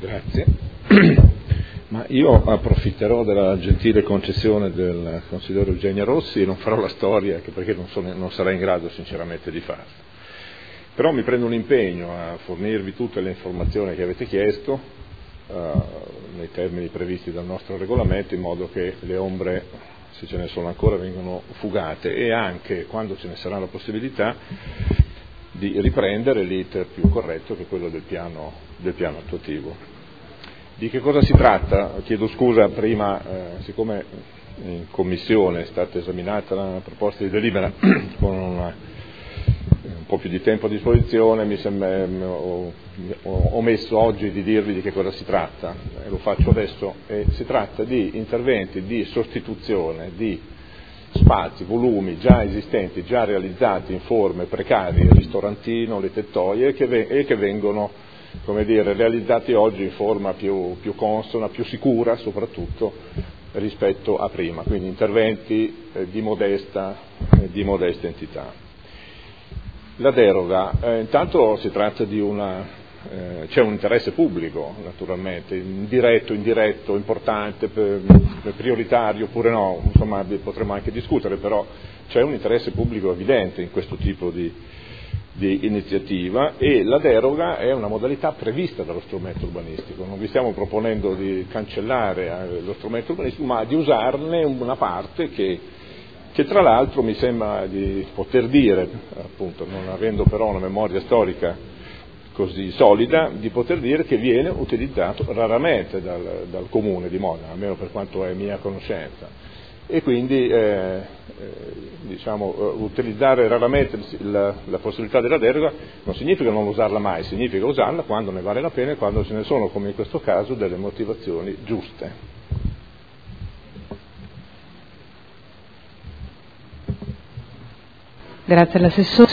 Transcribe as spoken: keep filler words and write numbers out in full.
Grazie. Ma io approfitterò della gentile concessione del consigliere Eugenio Rossi e non farò la storia, anche perché non, sono, non sarei in grado sinceramente di farla. Però mi prendo un impegno a fornirvi tutte le informazioni che avete chiesto uh, nei termini previsti dal nostro regolamento, in modo che le ombre, se ce ne sono ancora, vengano fugate, e anche, quando ce ne sarà la possibilità, di riprendere l'iter più corretto, che è quello del piano, del piano attuativo. Di che cosa si tratta? Chiedo scusa prima, eh, siccome in commissione è stata esaminata la proposta di delibera con una, un po' più di tempo a disposizione, mi sembra, ho, ho omesso oggi di dirvi di che cosa si tratta, e lo faccio adesso. E si tratta di interventi di sostituzione di spazi, volumi già esistenti, già realizzati in forme precarie, il ristorantino, le tettoie, che ve- e che vengono, come dire, realizzati oggi in forma più, più consona, più sicura soprattutto rispetto a prima, quindi interventi eh, di, modesta, eh, di modesta entità. La deroga, eh, intanto si tratta di una, eh, c'è un interesse pubblico naturalmente, diretto, indiretto, importante, per, per prioritario oppure no, insomma potremmo anche discutere, però c'è un interesse pubblico evidente in questo tipo di di iniziativa, e la deroga è una modalità prevista dallo strumento urbanistico. Non vi stiamo proponendo di cancellare lo strumento urbanistico, ma di usarne una parte che, che tra l'altro mi sembra di poter dire, appunto, non avendo però una memoria storica così solida, di poter dire che viene utilizzato raramente dal, dal Comune di Modena, almeno per quanto è mia conoscenza. E quindi eh, eh, diciamo, eh, utilizzare raramente la, la possibilità della deroga non significa non usarla mai, significa usarla quando ne vale la pena e quando ce ne sono, come in questo caso, delle motivazioni giuste. Grazie all'assessore.